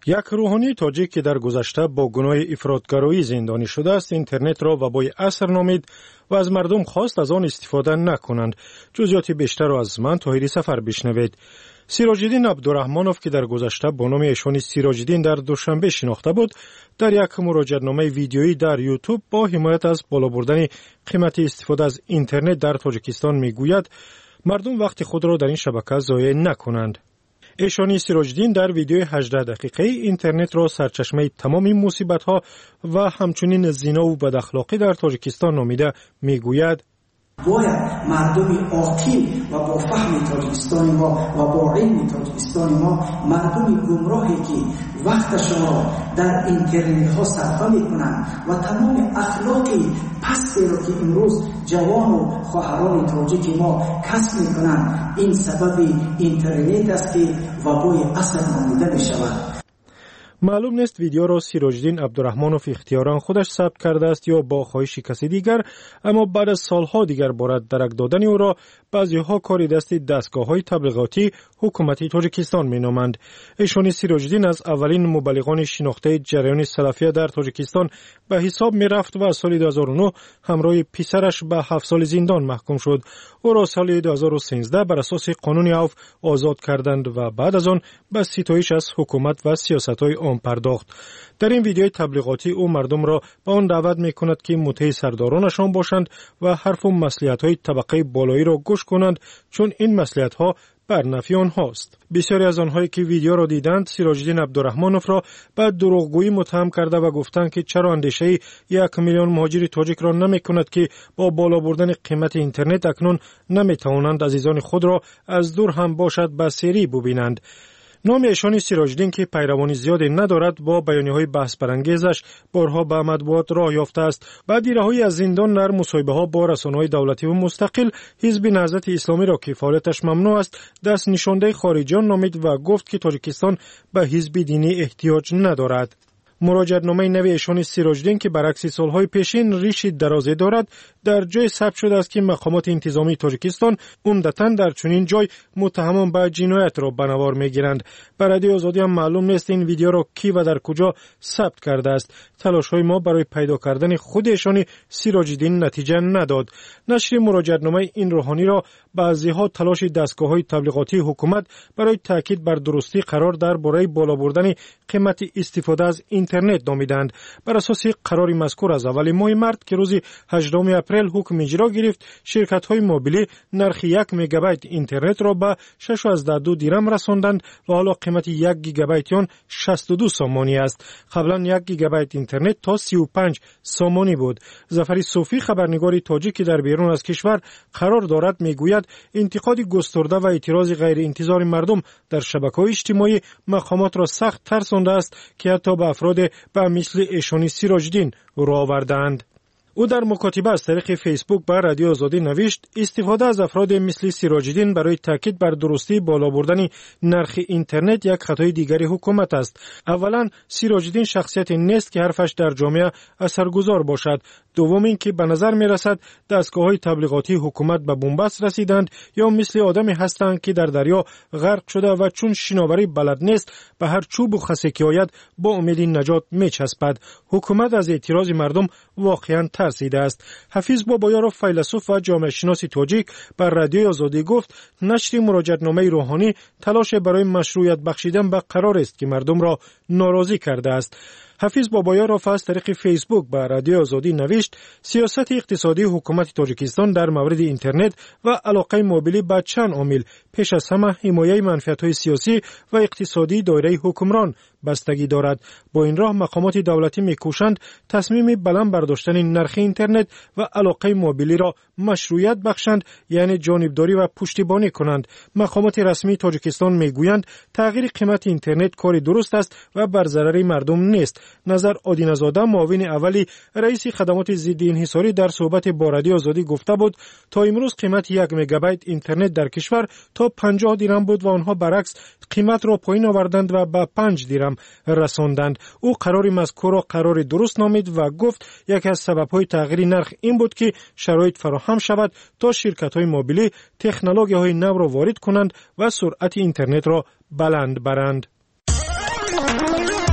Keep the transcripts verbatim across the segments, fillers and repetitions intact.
یک روحانی تاجیک که در گذشته با گناه افراطگرایی زندانی شده است، اینترنت را وبای عصر نامید و از مردم خواست از آن استفاده نکنند. جزئیات بیشتر را از من طاهری سفر بشنوید. سیراج‌الدین عبدالرحمنوف که در گذشته با نام ایشانی سیراج‌الدین در دوشنبه شناخته بود، در یک مراجعه‌نامه ویدیویی در یوتیوب با حمایت از بالا بردن قیمت استفاده از اینترنت در تاجیکستان میگوید مردم وقت خود را در این شبکه ضایع نکنند. ایشانی سیراج‌الدین در ویدیوی هجده دقیقه‌ای اینترنت را سرچشمه تمام مصیبت‌ها و همچنین زنا و بداخلاقی در تاجیکستان نامیده میگوید باید مردم عاقل و با فهم تاجیکستان ما و با علم تاجیکستان ما، مردم گمراهی که وقتشان را در اینترنت ها صرف میکنند و تمام اخلاقی پستی را که امروز جوان و خواهران تاجیک ما کسب میکنند، این سبب اینترنت است که وبای عصر نامیده میشود. معلوم نیست ویدیو را سیراج‌الدین عبدالرحمنوف اختیاراً خودش ثبت کرده است یا با خواهش کسی دیگر، اما بعد از سالها دیگر بارد درک دادن او را بعضی‌ها کاری دست دستگاه‌های تبلیغاتی حکومتی تاجیکستان می‌نامند. ایشان سیراج‌الدین از اولین مبلغان شناخته جریان سلفیه در تاجیکستان به حساب می‌رفت و سال دو هزار و نه همراه پسرش به هفت سال زندان محکوم شد. او را سال دو هزار و سیزده بر اساس قانون عفو آزاد کردند و بعد از آن به ستایش از حکومت و سیاست‌های آن پرداخت. در این ویدیوی تبلیغاتی او مردم را به آن دعوت می‌کند که مطیع سردارانشان باشند و حرف و مصلحت‌های طبقه بالایی را گوش کنند، چون این مصلحت‌ها بر نفع آنهاست. بسیاری از آنهایی که ویدیو را دیدند سیراج‌الدین عبدالرحمنوف را به دروغگویی متهم کرده و گفتند که چرا اندیشه یک میلیون مهاجر تاجیک را نمی‌کند که با بالا بردن قیمت اینترنت اکنون نمی‌توانند عزیزان خود را از دور هم باشد به سری ببینند. نام ایشان سیراج‌الدین که پیروانی زیادی ندارد با بیانیه‌های بحث برانگیزش بارها به مطبوعات راه یافته است. بعد رهایی از زندان در مصاحبه‌ها با رسانه‌های دولتی و مستقل، حزب نهضت اسلامی را که فعالیتش ممنوع است دست نشانده خارجیان نامید و گفت که تاجیکستان به حزب دینی احتیاج ندارد. مراجعه‌نامه نوی ایشان سیراج‌الدین که برعکس سالهای پیشین ریشی درازی دارد، در جای ثبت شده است که مقامات انتظامی تاجیکستان عمدتاً در چنین جای متهمان به جنایت را به نوار می‌گیرند. برای رادیو آزادی هم معلوم نیست این ویدیو را کی و در کجا ثبت کرده است. تلاش‌های ما برای پیدا کردن خود ایشان سیراج‌الدین نتیجه نداد. نشر مراجعه‌نامه این روحانی را بعضی‌ها تلاش دستگاه‌های تبلیغاتی حکومت برای تاکید بر درستی قرار درباره بالا بردن قیمت استفاده از اینترنت نامیدند. بر اساس قرار مذکور از اول ماه مارس که روز هجدهم اپریل حکم اجرا گرفت، شرکت‌های موبیلی نرخ یک مگابایت اینترنت را به شش و دو دیرم رساندند و حالا قیمت یک گیگابایت آن شصت و دو سومانی است. قبلا یک گیگابایت اینترنت تا سی و پنج سومانی بود. ظفر صوفی خبرنگار تاجیک که در بیرون از کشور قرار دارد میگوید انتقاد گسترده و اعتراض غیر انتظار مردم در شبکه‌های اجتماعی مقامات را سخت ترسانده است که حتی به افراد به مثل ایشان سیراج‌الدین رو آوردند. او در مکاتبه از طریق فیسبوک به رادیو آزادی نوشت استفاده از افراد مثل سیراج‌الدین برای تاکید بر درستی بالا بردن نرخ اینترنت یک خطای دیگری حکومت است. اولا سیراج‌الدین شخصیت نیست که حرفش در جامعه اثرگذار باشد. دوم اینکه به نظر می رسد دستگاه‌های تبلیغاتی حکومت به بنبست رسیدند یا مثل آدمی هستند که در دریا غرق شده و چون شناوری بلد نیست به هر چوب و خسی که آید با امید نجات می چسبد. حکومت از اعتراض مردم واقعا ترسیده است. حفیظ بابایارو فیلسوف و جامعه شناس تاجیک بر رادیو آزادی گفت نشر مراجعه‌نامه روحانی تلاش برای مشروعیت بخشیدن به قرار است که مردم را ناراضی کرده است. حفیظ بابایارو از طریق فیسبوک به رادیو آزادی نوشت سیاست اقتصادی حکومت تاجیکستان در مورد اینترنت و علاقه موبیلی به چند عامل پیش از همه حمایت منفعت‌های سیاسی و اقتصادی دایره حکمران بستگی دارد. با این راه مقامات دولتی می‌کوشند تصمیم بلند برداشتن نرخ اینترنت و علاقه موبیلی را مشروعیت بخشند، یعنی جانبداری و پشتیبانی کنند. مقامات رسمی تاجیکستان میگویند تغییر قیمت اینترنت کار درست است و بر ضرر مردم نیست. نظر آدینه‌زاده معاون اولی رئیس خدمات ضد انحصاری در صحبت با رادیو آزادی گفته بود تا امروز قیمت یک مگابایت اینترنت در کشور تا پنجاه دیرم بود و آنها برعکس قیمت را پایین آوردند و به پنج دیرم رساندند. او قرار مذکور را قرار درست نامید و گفت یکی از سبب‌های تغییر نرخ این بود که شرایط فراهم شود تا شرکت‌های موبیلی تکنولوژی‌های نو را وارد کنند و سرعت اینترنت را بلند برند.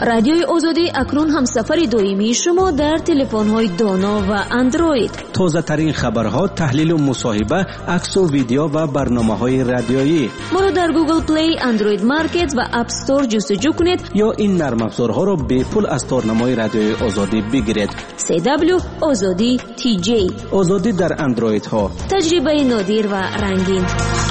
رادیوی آزادی اکنون هم سفر دائمی شما در تلفن‌های دانا و اندروید. تازه ترین خبرها، تحلیل و مصاحبه، عکس و ویدیو و برنامه‌های رادیویی. ما را در گوگل پلی، اندروید مارکت و اپ استور جستجو کنید یا این نرم افزارها را به پول از تارنمای رادیوی آزادی بگیرید. سی دبلیو آزادی تی جی. آزادی در اندروید ها. تجربه نادر و رنگین.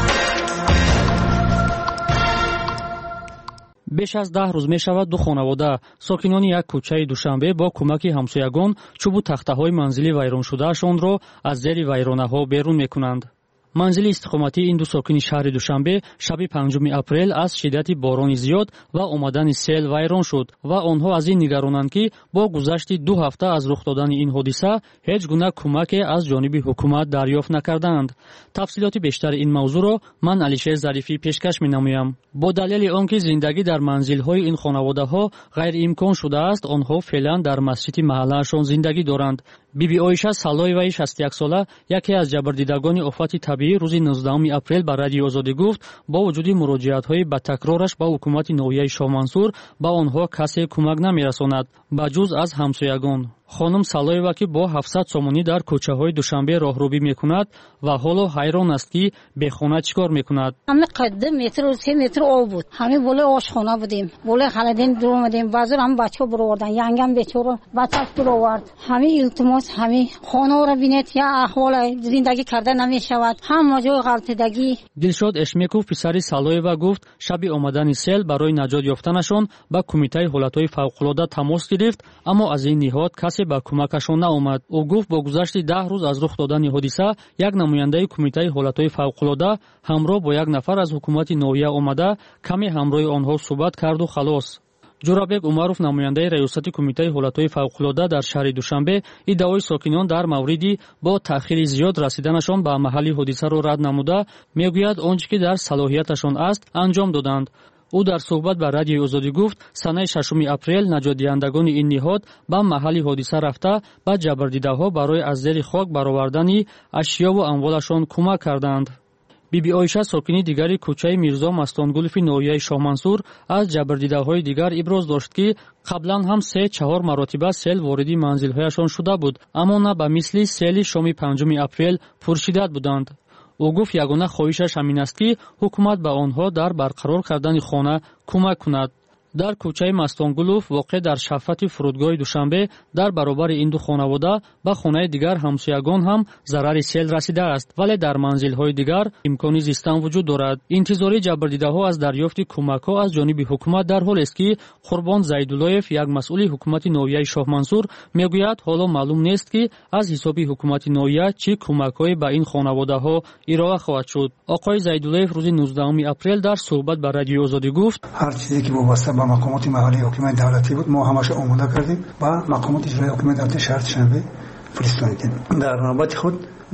بیش از ده روز می شود دو خانواده ساکنان یک کوچه دوشنبه با کمک همسایگان چوب تخته‌های منزلی ویران شدهشان را از زیر ویرانه‌ها بیرون می‌کنند. منزل استقامتی این دو ساکن شهر دوشنبه شب پنجم اپریل از شدت باران زیاد و آمدن سیل ویران شد و آنها از این نگرانند که با گذشت دو هفته از رخ دادن این حادثه هیچ گونه کمک از جانب حکومت دریافت نکردند. تفصیلات بیشتر این موضوع را من علیشه ظریفی پیشکش می‌نمایم. با دلیل آنکه زندگی در منزل‌های این خانواده‌ها غیر امکان شده است، آنها فعلا در مسجد محله‌شان زندگی دارند. بیبی آیشه سالایوی شصت و یک ساله یکی از جبردیدگان آفات طبیعی روز نوزدهم اپریل به رادیو آزادی گفت با وجود مراجعت‌های با تکرارش به حکومت نویه شاه منصور به آنها کسی کمک نمی‌رساند بجز از همسایگان. خانم سالایوا که با هفتصد سامانی در کوچه‌های دوشنبه راهروی می‌کند و حالا حیران است که به خانه چیکار می‌کند. همه قد متر و سه متر آب بود. همه بالا آشخانه بودیم. بالا خالدین دور اومدیم. بازار هم بچه‌ها برو آوردن. یانگم بیچاره بچه‌اش برو آورد. همه التماس همه خانه را ببینید یا احوال زندگی کرده نمی‌شود. هم جای غلطیدگی. دلشاد اشمیکوف پسر سالایوا گفت شب آمدن سیل برای نجات یافتنشان با کمیته حالت‌های فوق‌العاده تماس گرفت، اما از این نهاد کسی به کمکشان نآمد. او گفت با گذشت ده روز از رخ دادن حادثه یک نماینده کمیته حالت‌های فوق‌العاده همراه با یک نفر از حکومت نویه آمده کمی همراه آنها صحبت کرد و خلاص. جورابک عمروف نماینده ریاست کمیته حالت‌های فوق‌العاده در شهر دوشنبه ادعای ساکنان در موردی با تأخیر زیاد رسیدنشان به محل حادثه را رد نموده میگوید آنچه که در صلاحیتشان است انجام دادند. او در صحبت با رادیو آزادی گفت سنه ششم اپریل نجات دهندگان این نهاد به محل حادثه رفته به جبردیده‌ها برای از زیر خاک برآوردن اشیا و اموالشان کمک کردند. بیبی آیشه ساکنی دیگری کوچه میرزا مستانگولف نویه شاه منصور از جبردیده‌های دیگر ابراز داشت که قبلا هم سه چهار مرتبه سیل وارد منزل‌هایشان شده بود، اما نه به مثل سیل شام پنجم اپریل پرشدت بودند. او گفت یگانه خواهشش همین است که حکومت به آنها در برقرار کردن خانه کمک کند. در کوچه مستانگولوف واقع در شفت فرودگاه دوشنبه در برابر این دو خانواده به خانه دیگر همسایگان هم ضرر سیل رسیده است، ولی در منزل‌های دیگر امکان زیستن وجود دارد. انتظار جبردیده‌ها از دریافت کمک‌ها از جانب حکومت در حال است که قربان زیدالله‌یف یک مسئول حکومت نویه شاه منصور میگوید حالا معلوم نیست که از حساب حکومت نویه چه کمک‌هایی به این خانواده‌ها ارائه خواهد شد. آقای زیداللهیف روز نوزدهم اپریل در صحبت با رادیو آزادی گفت هر چیزی که وابسته با مقامات محلی حکومت دولتی بود ما همش آماده کردیم و مقامات اجرایی حکومت دولتی شهر دوشنبه فرستادیم. در نوبت خود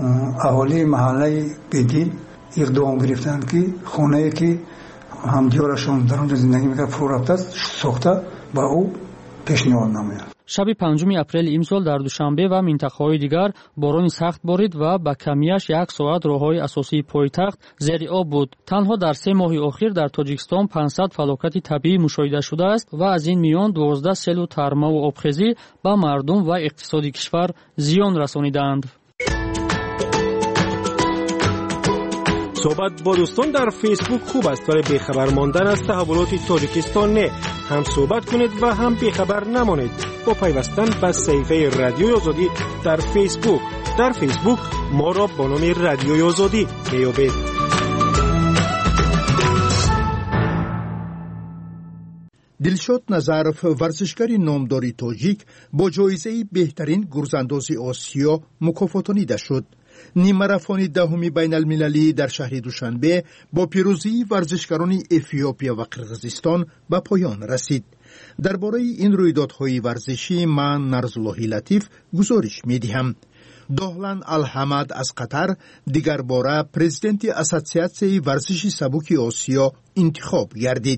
اهالی محله بدین اقدام گرفتند که خانه‌ای که همجورشون در اونجا زندگی می‌کرد فرو رفته است ساخته با او پیشنهاد نماید. شب پنجم اپریل امسال در دوشنبه و منطقه‌های دیگر باران سخت بارید و با کمیش یک ساعت راه‌های اساسی پایتخت زیر آب بود. تنها در سه ماه اخیر در تاجیکستان پانصد فلاکت طبیعی مشاهده شده است و از این میان دوازده سیل و ترما و آبخیزی به مردم و اقتصاد کشور زیان رسانیدند. صحبت با دوستان در فیسبوک خوب است ولی بیخبر ماندن از تحولات تاجیکستان نه. هم صحبت کنید و هم بیخبر نمانید با پیوستن به صفحه رادیو آزادی در فیسبوک. در فیسبوک ما را با نام رادیو آزادی میابید. دلشاد نظرف ورزشکار نامدار تاجیک با جایزه بهترین گرزانداز آسیا مکافاتانیده شد. نیم ماراتون دهمی بین المللی در شهر دوشنبه با پیروزی ورزشکاران افیوپیا و قرقیزستان به پایان رسید. درباره این رویدادهای ورزشی من نرزاللهی لطیف گزارش می‌دهم. دهلان الحمد از قطر دیگر باره پرزیدنت اسوسیاسیون ورزش سبک آسیا انتخاب گردید.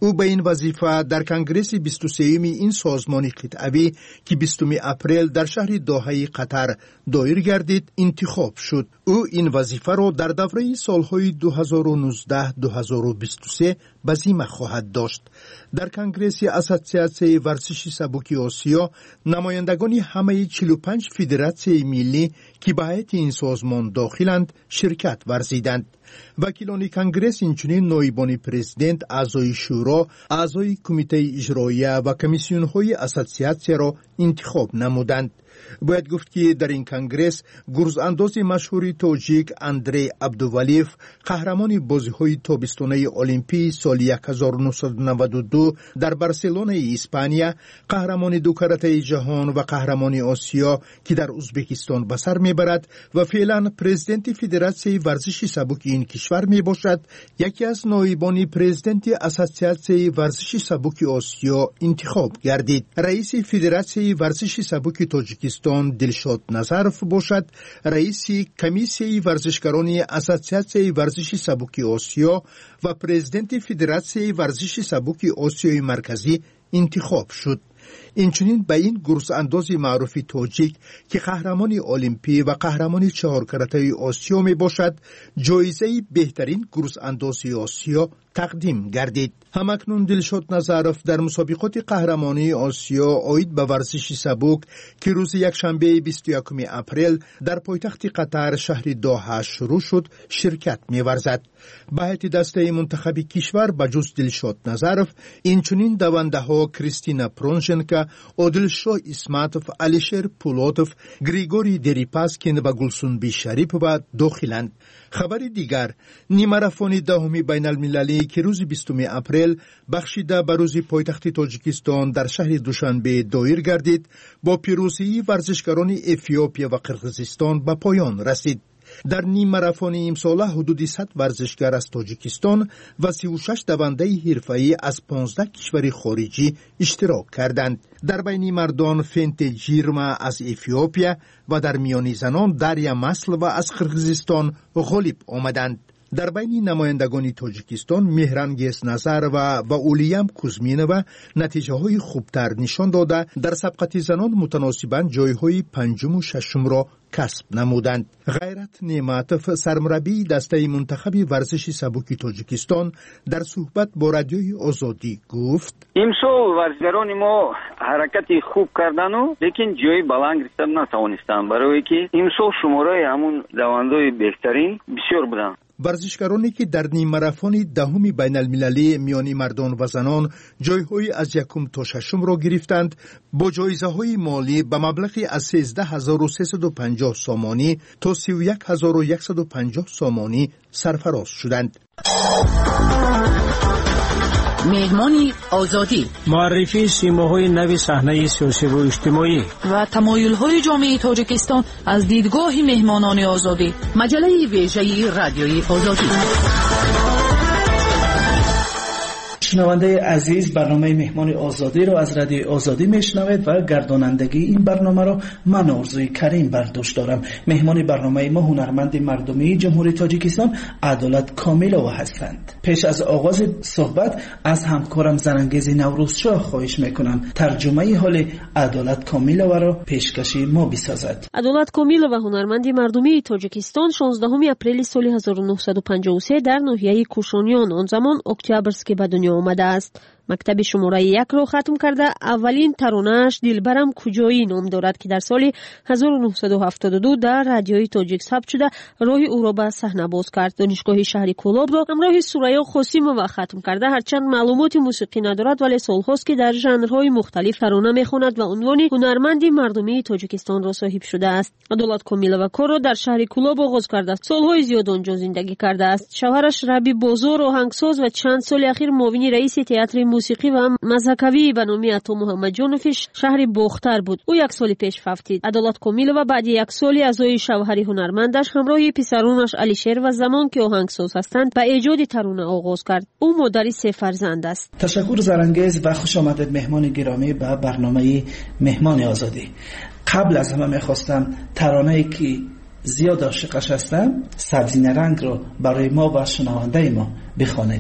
او به این وظیفه در کنگره بیست و سوم این سازمان قطعی که بیستم اپریل در شهر دوحه قطر دایر گردید انتخاب شد. او این وظیفه را در دوره سالهای دو هزار و نوزده تا دو هزار و بیست و سه به ذمه خواهد داشت. در کنگره اسوسیاسیون ورزش سبک آسیا نمایندگان همه چهل و پنج فدراسیون ملی که به هیئت این سازمان داخلند شرکت ورزیدند. وکیلان کنگرس اینچنین نایبان پرزیدنت، اعضای شورا، اعضای کمیته اجراییه و کمیسیون های اسوسیاسیون را انتخاب نمودند. باید گفت که در این کنگرس گرز انداز مشهور تاجیک اندری عبدولیف قهرمان بازی‌های تابستانه المپی سال هزار و نهصد و نود و دو در بارسلونا اسپانیا، قهرمان دو کرته جهان و قهرمان آسیا که در ازبکستان به سر میبرد و فعلا پرزیدنت فدراسیون ورزش سبک این کشور می باشد، یکی از نایبان پرزیدنت اسوسیاسیون ورزش سبک آسیا انتخاب گردید. رئیس فدراسیون ورزش سبک تاجیکستان دلشاد نظرف باشد. رئیس کمیسیون ورزشکاران اسوسیاسیون ورزش سبک آسیا و پرزیدنت فدراسیون ورزش سبک آسیای مرکزی انتخاب شد. اینچنین به این گرز انداز معروف تاجیک که قهرمان المپی و قهرمان چهار کرته آسیا می باشد، جایزه بهترین گرز انداز آسیا تقدیم گردید. همکنون دلشاد نظرف در مسابقات قهرمانی آسیا عاید به ورزش سبک که روز یکشنبه بیست و یکم اپریل در پایتخت قطر شهر دوحه شروع شد شرکت می‌ورزد. به هیئت دسته منتخب کشور به جز دلشاد نظرف اینچنین دونده‌ها کریستینا پرونژنکا، عادلشاه اسمتوف، علیشیر پولاتوف، گریگوری دریپاسکین و گلسون شریف و داخلند. خبر دیگر، نیمه‌ماراتون دهم بین المللی که روز بیستم اپریل بخشیده به روز پایتخت تاجیکستان در شهر دوشنبه دایر گردید، با پیروزی ورزشکاران افیوپیا و قرقیزستان به پایان رسید. در نیم ماراتون امساله حدود صد ورزشکار از تاجیکستان و سی و شش دونده حرفه‌ای از پانزده کشور خارجی اشتراک کردند. در بین مردان فنت جیرما از افیوپیا و در میان زنان دریا مسل و از قرقیزستان غالب آمدند. در بین نمایندگان تاجیکستان مهرانگیز نظر و و اولیم کوزمینووا نتیجه های خوبتر نشان داده در سبقت زنان متناسباً جایهای پنجم و ششم را کسب نمودند. غیرت نعمتوف سرمربی دسته منتخب ورزش سبک تاجیکستان در صحبت با رادیوی آزادی گفت: امسال ورزشکاران ما حرکت خوب کردن و لیکن جای بلند رسیدن نتوانستند، برای که امسال شماره همون دوندهای بهترین بسیار بودند. ورزشکارانی که در نیم ماراتون دهم بین المللی میان مردان و زنان جایهای از یکم تا ششم را گرفتند، با جایزه های مالی به مبلغی از سیزده هزار و سیصد و پنجاه سامانی تا سی و یک هزار و صد و پنجاه سامانی سرفراز شدند. مهمانی آزادی، معرفی سیماهای نوی صحنه سیاسی و اجتماعی و تمایل‌های جامعه تاجیکستان از دیدگاه مهمانان آزادی. مجله ویژه رادیوی آزادی. شنونده عزیز، برنامه مهمان آزادی را از رادیو آزادی میشنوید و گردانندگی این برنامه را من آرزوی کریم بر دوش دارم. مهمان برنامه ما هنرمند مردمی جمهوری تاجیکستان عدالت کامیلووا هستند. پیش از آغاز صحبت از همکارم زرانگیز نوروزشاه خواهش میکنم ترجمه حال عدالت کامیلووا را پیشکشی ما بسازد. عدالت کامیلووا هنرمند مردمی تاجیکستان شانزدهم اپریل سال هزار و نهصد و پنجاه و سه در ناحیه کوشانیان، آن زمان اکتبرسک، به دنیا آمده است. مکتب شماره یک را ختم کرده. اولین ترانه‌اش دلبرم کجایی نام دارد که در سال هزار و نهصد و هفتاد و دو در رادیوی تاجیک ثبت شده راه او را به صحنه باز کرد. دانشگاه شهر کولاب را همراه سوریا خاسیمووا ختم کرده. هرچند معلومات موسیقی ندارد ولی سالهاست که در ژانرهای مختلف ترانه میخواند و عنوان هنرمند مردمی تاجیکستان را صاحب شده است. عدالت کامیلووا کار را در شهر کولاب آغاز کرده. سالهای زیاد آنجا زندگی کرده است. شوهرش ربی بازار آهنگساز و چند سال اخیر معاون رئیس تئاتر موسیقی و مذهبی به نام عطا محمد جانوفش شهر باختر بود. او یک سال پیش فوتید. عدالت کامیلووا بعد یک سال اعضای شوهر هنرمندش همراه پسرانش علیشیر و زمان که آهنگساز هستند به ایجاد ترانه آغاز کرد. او مادر سه فرزند است. تشکر زرانگیز و خوش آمدید مهمان گرامی به برنامه مهمان آزادی. قبل از همه میخواستم ترانه‌ای که زیاد عاشقش هستم، سبزینه رنگ رو برای ما و شنونده ما بخوانید.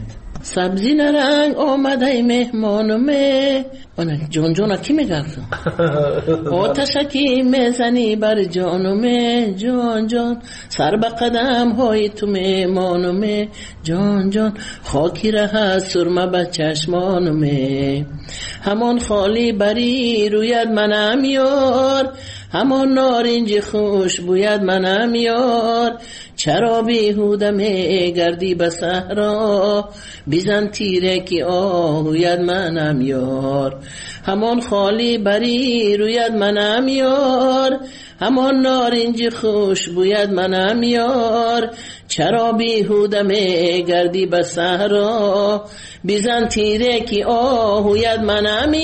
سبزی نرنگ آمده مهمانم آنه جون جون کی میگه آتشکی میزنی بر جانم جان جان سر به قدم های تو میمانم جان جان خاکی ره سرمه به چشمانم همان خالی بری روید منم یار همان نارنج خوش بوید منم یار چرا بیهوده می گردی به صحرا بیزن تیره که آهوید منم یار همان خالی بری روید منم یار همان نارنج خوش بوید منم یار چرا بیهوده می گردی به صحرا بیزن تیره که آهوید منم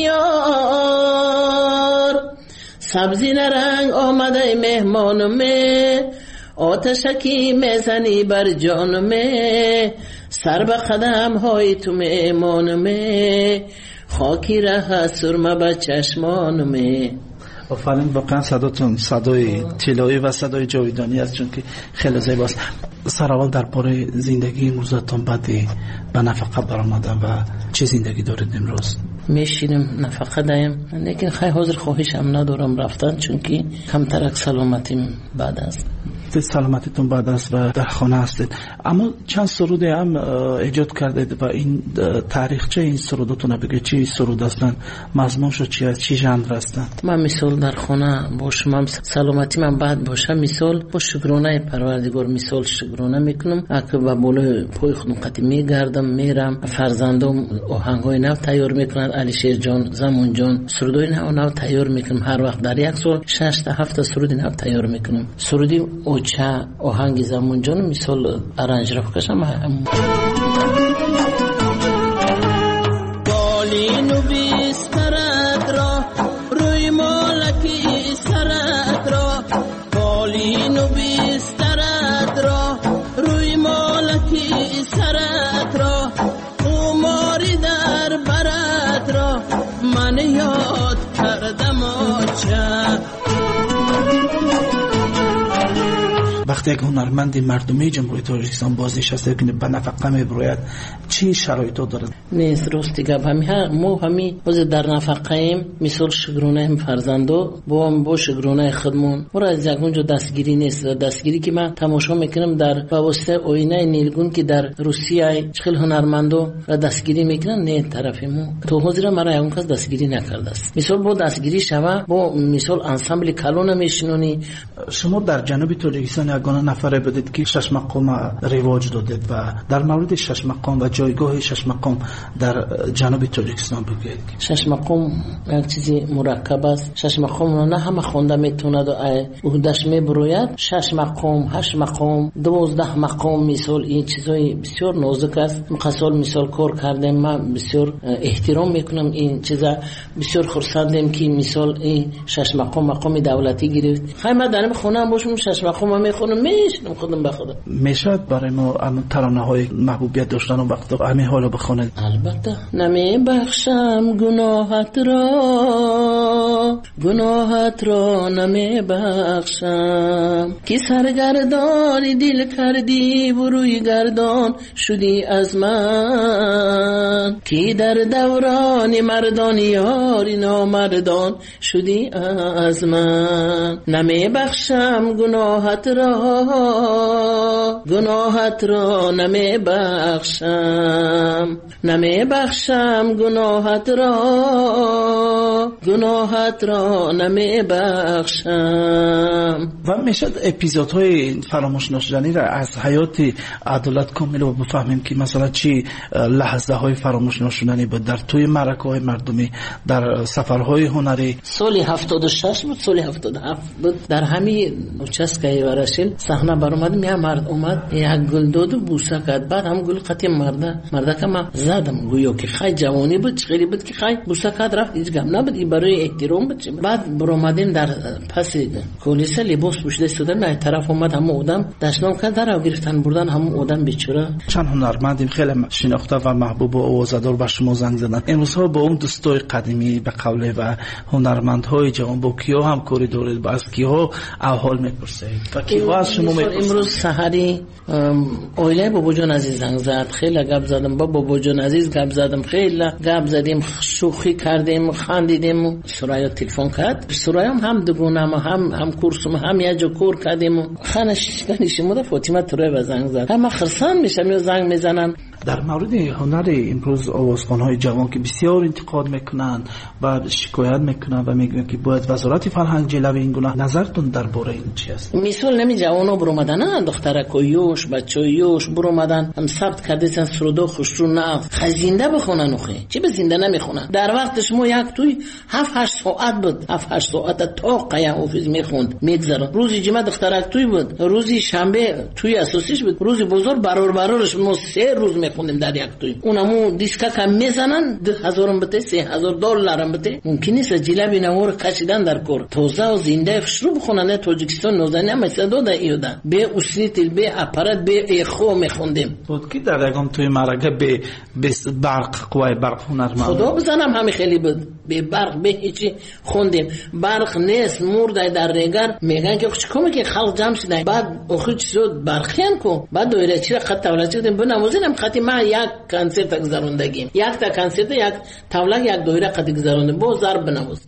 یار سبزی نرنگ آمده مهمانم آتشکی میزنی بر جانم سر به قدم های تو میمانم خاکی ره سرمه به چشمانم. آفرین، واقعا صداتون صدای طلایی و صدای جاویدانی است، چون که خیلی زیباست. سرآول درباره زندگی امروزتون بعد به نفقه برآمدن و چه زندگی دارید امروز؟ میشینم نفقه دایم، لیکن خیلی حاضر خواهشم ندارم رفتن، چون که کمترک سلامتیم بعد است. سلامتیتون بعد است و در خانه هستید، اما چند سرود هم ایجاد کردید و این تاریخچه این سرودتون بگید چی سرود هستن، مضمونش چی است، چی ژانر هستن؟ من مثال در خانه باشم سلامتی من بعد باشه، مثال با شکرانه پروردگار مثال شکرانه میکنم، اگه با بالای پای خودم قطعی میگردم میرم، فرزندم آهنگای نو تیار میکنند، علیشیر جان زمان جان سرودای نو نو تیار میکنم، هر وقت در یک سال شش تا هفت سرود نو تیار میکنم. سرودی چه آهنگ زمان جان مثال ارنج رفت کشم بالینو بیسترد را روی مالکی سرد را بالینو بیسترد را روی مالکی سرد را اوماری در برد را من یاد کردم آچه. وقتی یک هنرمند مردمی جمهوری تاجیکستان بازنشسته کنه به نفقه میبروید چی شرایطو داره؟ نیست راستی گپ همی ها ما همی باز در نفقه ایم، مثال شگرونه هم فرزندو با هم با شگرونه خودمون مرا از یکونجا دستگیری نیست. دستگیری که من تماشا میکنم در واسطه آینه نیلگون که در روسیه چخیل هنرمندو را دستگیری میکنن، نه طرف ما تو حاضر مرا اون کس دستگیری نکرده است. مثال با دستگیری شوه با مثال انسامبل کلون میشنونی. شما در جنوب تاجیکستان یگانه نفره بودید که شش مقام رواج دادید و در مورد شش مقام و جایگاه شش مقام در جنوب تاجیکستان بگید. شش مقام یک چیزی مرکب است. شش مقام نه همه خونده میتونه و عهده‌اش میبروید. شش مقام، هشت مقام، دوازده مقام مثال این چیزای بسیار نازک است. مقصال مثال کار کردم، من بسیار احترام میکنم این چیزا، بسیار خرسندم که مثال این شش مقام مقام دولتی گرفت. خیلی من در خونه باشم شش مقام میخونم میشنم خودم به خودم. میشد برای ما ترانه های محبوبیت داشتن و وقت همین حالا بخونید؟ البته. نمی بخشم گناهت را، گناهت را نمی بخشم، کی سرگردانی دل کردی و روی گردان شدی از من، کی در دوران مردان یاری نامردان شدی از من. نمی بخشم گناهت را، گناهت را نمی بخشم، نمی بخشم گناهت را، گناهت را نمی بخشم. و میشد اپیزودهای فراموش نشدنی را از حیات عدالت کامل و بفهمیم که مثلا چی لحظه های فراموش نشدنی بود در توی معرکه های مردمی، در سفرهای هنری؟ سال هفتاد و شش بود، سال هفتاد و هفت بود، در همین چسکای ورشل صحنه برآمد، یه مرد اومد یک گل داد و بوسه کرد، بعد هم گل قطعی مرده مرده که من زدم، گویا که خیلی جوانی بود، خیلی بود که خیلی بوسه کرد رفت، هیچ گم نبود، این برای احترام بود. بعد برآمدیم در پس کلیس لباس پوشیده استادن، نه طرف اومد هم آدم دشنام کرد در او گرفتن بردن هم آدم بیچاره. چند هنرمندیم خیلی شناخته و محبوب و آوازه‌دار به شما زنگ زدن. امروز ها با اون دوستای قدیمی به قوله و هنرمندهای جوان با کیا همکاری دارید، با از کیا احوال میپرسید و کیا از شما میپرسم. امروز سحری اویله بابا جان عزیز زنگ زد، خیلی گپ زدم با بابا جان عزیز گپ زدم، خیلی گپ زدیم، شوخی کردیم، خندیدیم. سریا تلفن کرد، سریا هم دگونم هم هم کورسم هم یه جا کور کردیم. خانش کنیش مود فاطمه تروی زنگ زد، هم خرسان میشم یا زنگ میزنن. در مورد هنر امروز آوازخوان‌های جوان که بسیار انتقاد میکنن و شکایت میکنن و میگن که باید وزارت فرهنگ جلوی این گناه، نظرتون درباره این چی است؟ مثال نمی جوانا برومدن، دخترکویوش بچویوش برومدن هم ثبت کردن سرودا خوشرو نه خزینده بخونن اخی چی به زنده نمیخونن. در وقتش ما یک توی هفت هشت ساعت بود، هفت هشت ساعت تا قیا حافظ میخوند میگذره. روزی جمعه دخترک توی بود، روزی شنبه توی اساسیش بود، روزی بزرگ برار برارش ما سه روز میخوندیم در یک توی. اونمو دیسکا کم میزنن ده هزارم بده سه هزار دلارم بده. ممکن نیست جلبی نمور کشیدن در کور توزه و زنده شروع بخونن. تاجیکستان نوزنی هم ایسا به ایودا به اسلیتل به اپارات به ایخو میخوندیم. بود که در یکم توی مرگه به برق قوای برق هنرمند خدا بزنم همه خیلی بود به برق به هیچی خوندیم. برق نیست مرده در رنگر میگن که چیکار که خلق جمع شدن بعد اخو چیزود برقیان کو بعد دویره چی خط تولد کردیم بنمازیم خطی ما یک کنسرت گذروندگیم یک تا کنسرت یک تولد یک دویره خط گذروندیم با ضرب بنماز.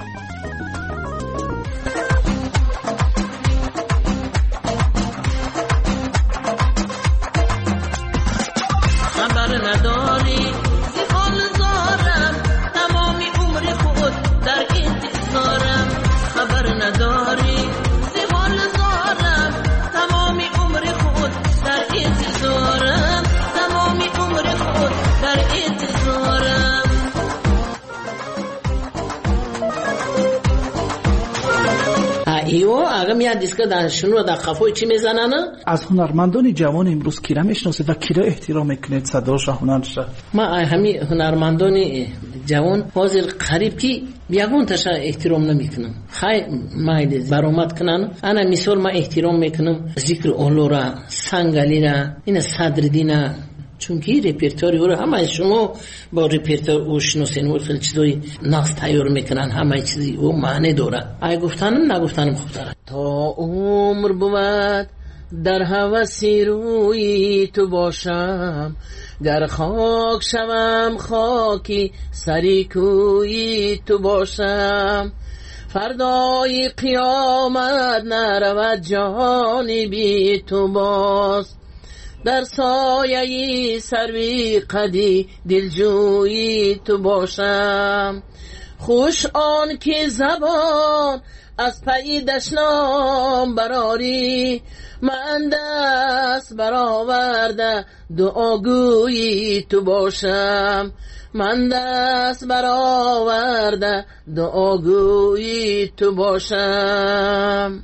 ایو اگه میاد دیسک دانشجو در خفای چی میزنن؟ از هنرمندان جوان امروز کیرا میشناسید و کیرا احترام میکنید صداش هنرش؟ ما همین هنرمندان جوان حاضر قریب کی یگون تاشا احترام نمیکنم. خای مایل برآمد کنن. انا مثال ما احترام میکنم ذکر اولورا سنگالینا این صدردینا چونکی رپرتوری رو همه شما با رپرتور او شناسین و خیلی چیزایی نقص تیار میکنن همه چیزی او معنی داره. ای گفتنم نگفتنم خوب داره. تا عمر بود در هوسی روی تو باشم گر خاک شوم خاکی سری کوی تو باشم فردای قیامت نرود جهانی بی تو باز در سایه سروی قدی دلجویی تو باشم خوش آن که زبان از پی دشنام براری من دست برآورده دعاگویی تو باشم من دست برآورده دعاگویی تو باشم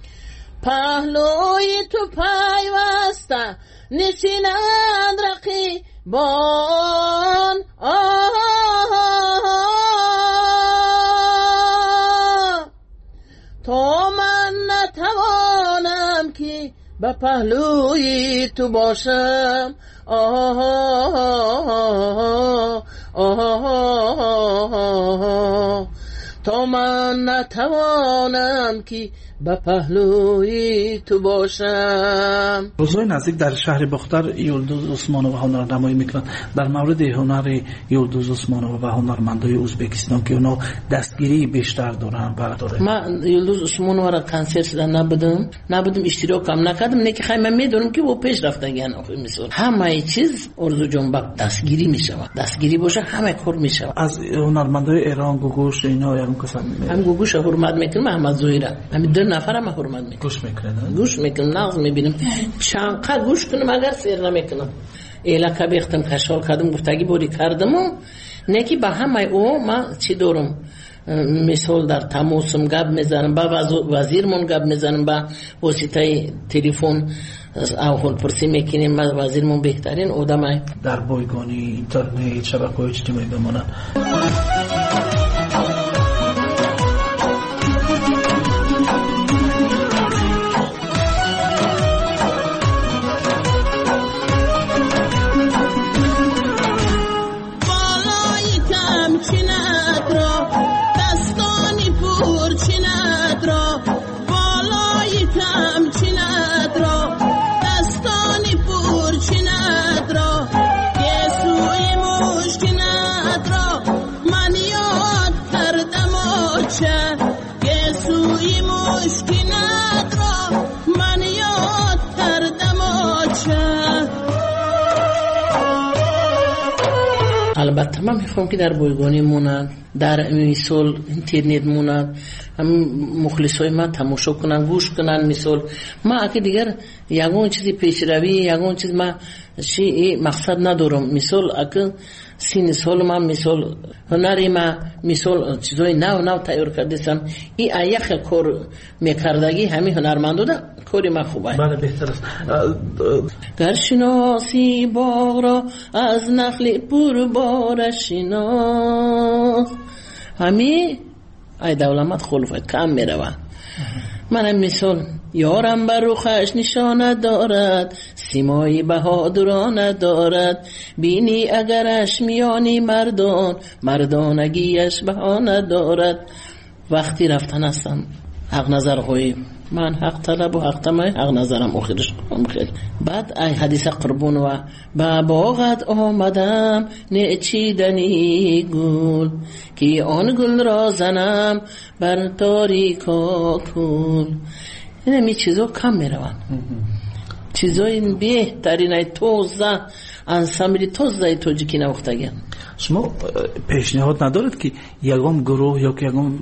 پهلوی تو پیوسته نشینند رقیبان تا من نتوانم که به پهلوی تو باشم آه آه آه تا من نتوانم که به پهلوی تو باشم. روزهای نزدیک در شهر بختر یلدوز عثمانوف هنرنمایی میکنن. در مورد هنر یلدوز عثمانوف و هنرمندای ازبکستان که اونا دستگیری بیشتر دارن و داره. من یلدوز عثمانوف را کنسرت دادن نبودم نبودم اشتراک هم نکردم نه که خیلی من میدونم که او پیش رفتگن مثلا همه چیز ارزو جنبک دستگیری میشود دستگیری باشه همه کار میشود. از هنرمندای ایران گوگوش اینا یارم کسان هم گوگوش حرمت میکنم محمد زویره همین دو نفر ما حرمت میکنم گوش میکنم گوش میکنم نغز میبینم چنقدر گوش کنم اگر سیر نمیکنم ایلا که بیختم کشال کردم گفتگی بودی کردم و نه که به همه او ما چی دارم مثال در تماسم گپ میزنم با وزیرمون گپ میزنم با واسطه تلفن اول پرسی میکنیم با وزیرمون بهترین آدمه در بایگانی اینترنت شبکه‌های اجتماعی بمونن. China البته من میخوام که در بایگانی مونن، در مثال اینترنت مونن، هم مخلصای ما تماشا کنن، گوش کنن. مثال ما اگه دیگر یگون چیزی پیشروی، یگون چیز ما چی مقصد ندارم. مثال اگه سین سال ما مثال هنری ما مثال چیزای نو نو تیار کردم، این ایخ کار میکردگی همین هنرمندو ده کاری ما خوبه. بله بهتر است. گر شناسی باغ را از نخل پر بار شناس، همین ای دولمت خلوفت کم میروه. منم مثال یارم بر روخش نشانه دارد، سیمایی بهادرانه دارد، بینی اگرش میانی مردان، مردانگیش بهانه دارد. وقتی رفتن هستم حق نظر خوی من حق طلب و حق تمای حق نظرم آخرش کنم خیلی. بعد ای حدیث قربون و با باغت آمدم نچیدنی گل، که آن گل را زنم بر تاریکا کل. این همی چیزا کم میرون، چیزای بهترین توزه انسامبلی توزه توجیکی نوختگن. شما پیشنهاد ندارد که یگام گروه یا که یگام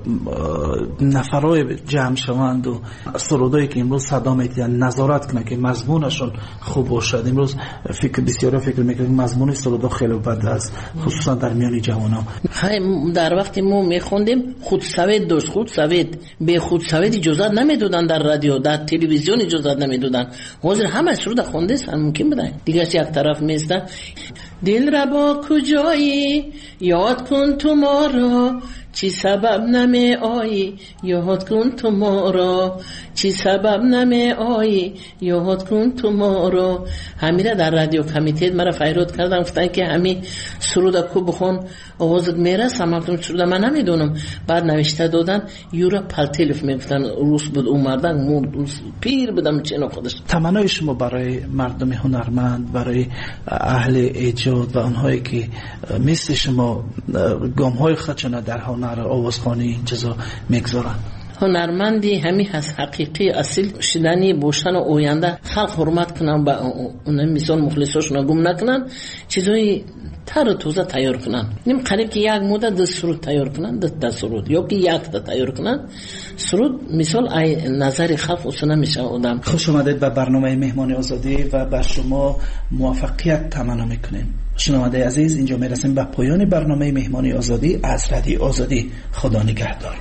نفرای جمع شوند و سرودایی که امروز صدا میدن نظارت کنند که مضمونشون خوب باشد؟ امروز فکر بسیاری فکر میکنند مضمون سرودا خیلی بد است، خصوصا در میان جوانان. در وقتی ما میخوندیم خود سوید داشت، خود سوید به خود سوید اجازت نمیدادن، در رادیو در تلویزیون اجازت نمیدادن. حاضر همه سرود خونده است، ممکن بدن دیگه یک طرف میستن. دل را با کجایی یاد کن تو ما را، چی سبب نمی آیی یاد کن تو ما را، چی سبب نمی آیی یاد کن تو ما را. همیره در رادیو کمیته مرا فیرود کردن، گفتن که همین سرود کو بخون آوازت میرسه. من سرود من نمیدونم. بعد نوشته دادن یورا پلتلف میگفتن، روس بود اومدن مرد پیر بودم چنو خودش. تمنای شما برای مردم هنرمند، برای اهل ایجاد و آنهایی که مثل شما گام های خودشون در هنر آوازخوانی این چیزا میگذارن؟ هنرمندی همین هست حقیقی اصیل شدنی باشن و آینده خلق حرمت کنن، با اون مثال مخلصاشون گم نکنن، چیزای تر و توزه تیار کنن. نیم قریب که یک مدت سرود تیار کنن، ده سرود یا که یک ده تیار کنن سرود، مثال ای نظر خلق اصلا نمیشه آدم. خوش آمدید به برنامه مهمان آزادی و بر شما موفقیت تمنا میکنیم. شنونده عزیز، اینجا میرسیم به پایان برنامه مهمان آزادی از رادیو آزادی. خدا نگهدار.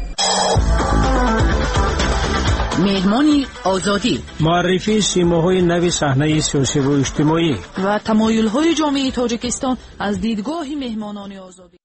مهمانی آزادی، معرفی سیماهای نوی صحنه سیاسی و اجتماعی و تمایل‌های جامعه تاجیکستان از دیدگاه مهمانان آزادی.